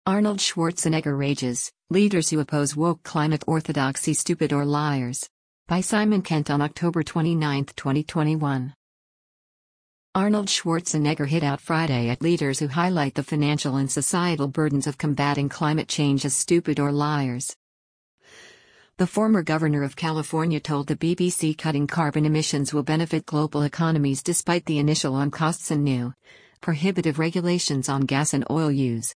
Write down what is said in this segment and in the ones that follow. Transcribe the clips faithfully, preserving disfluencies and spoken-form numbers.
Arnold Schwarzenegger rages, leaders who oppose woke climate orthodoxy stupid or liars. By Simon Kent on October twenty-ninth, twenty twenty-one. Arnold Schwarzenegger hit out Friday at leaders who highlight the financial and societal burdens of combating climate change as stupid or liars. The former governor of California told the B B C cutting carbon emissions will benefit global economies despite the initial on costs and new, prohibitive regulations on gas and oil use.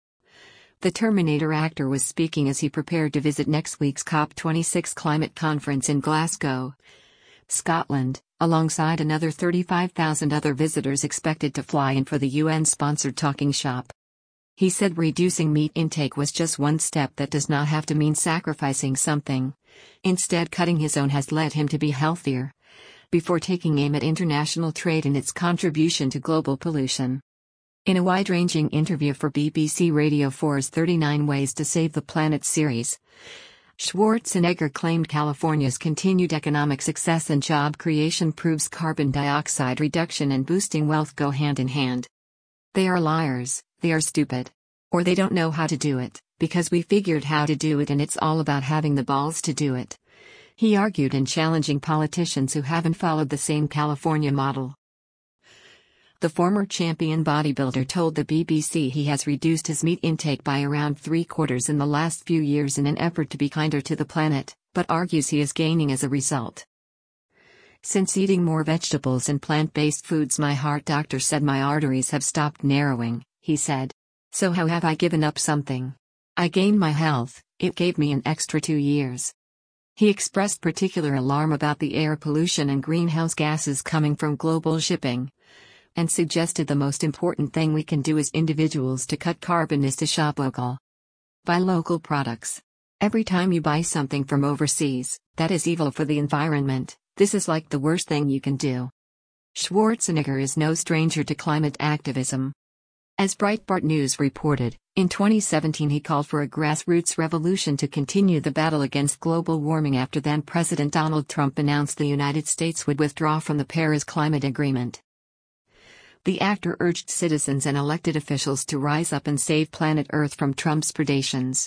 The Terminator actor was speaking as he prepared to visit next week's COP twenty-six climate conference in Glasgow, Scotland, alongside another thirty-five thousand other visitors expected to fly in for the U N-sponsored talking shop. He said reducing meat intake was just one step that does not have to mean sacrificing something. Instead, cutting his own has led him to be healthier, before taking aim at international trade and its contribution to global pollution. In a wide-ranging interview for B B C Radio four's thirty-nine Ways to Save the Planet series, Schwarzenegger claimed California's continued economic success and job creation proves carbon dioxide reduction and boosting wealth go hand in hand. They are liars, they are stupid. Or they don't know how to do it, because we figured how to do it and it's all about having the balls to do it. He argued in challenging politicians who haven't followed the same California model. The former champion bodybuilder told the B B C he has reduced his meat intake by around three quarters in the last few years in an effort to be kinder to the planet, but argues he is gaining as a result. Since eating more vegetables and plant-based foods, my heart doctor said my arteries have stopped narrowing, he said. So how have I given up something? I gained my health, it gave me an extra two years. He expressed particular alarm about the air pollution and greenhouse gases coming from global shipping, and suggested the most important thing we can do as individuals to cut carbon is to shop local. Buy local products. Every time you buy something from overseas, that is evil for the environment. This is like the worst thing you can do. Schwarzenegger is no stranger to climate activism. As Breitbart News reported, in twenty seventeen he called for a grassroots revolution to continue the battle against global warming after then-President Donald Trump announced the United States would withdraw from the Paris Climate Agreement. The actor urged citizens and elected officials to rise up and save planet Earth from Trump's predations.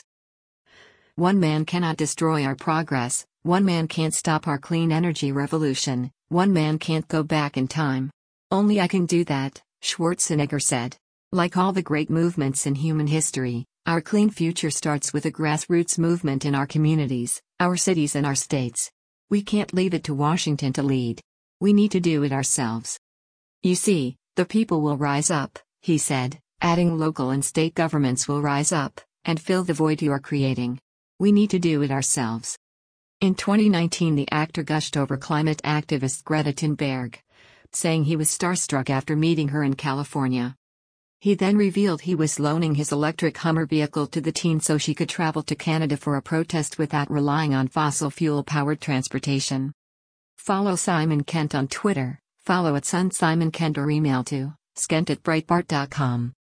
One man cannot destroy our progress, one man can't stop our clean energy revolution, one man can't go back in time. Only I can do that, Schwarzenegger said. Like all the great movements in human history, our clean future starts with a grassroots movement in our communities, our cities and our states. We can't leave it to Washington to lead. We need to do it ourselves. You see, the people will rise up, he said, adding local and state governments will rise up and fill the void you are creating. We need to do it ourselves. In twenty nineteen, the actor gushed over climate activist Greta Thunberg, saying he was starstruck after meeting her in California. He then revealed he was loaning his electric Hummer vehicle to the teen so she could travel to Canada for a protest without relying on fossil fuel-powered transportation. Follow Simon Kent on Twitter. Follow at Sun Simon Kent or email to skent at breitbart dot com.